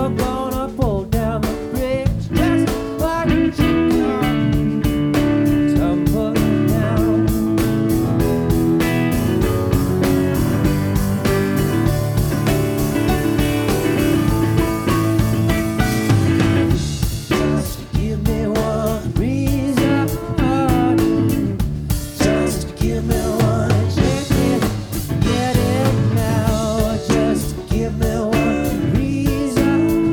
I'm gonna pull down the bridge just like a chicken, tumbling down. Just give me one reason, just give me one.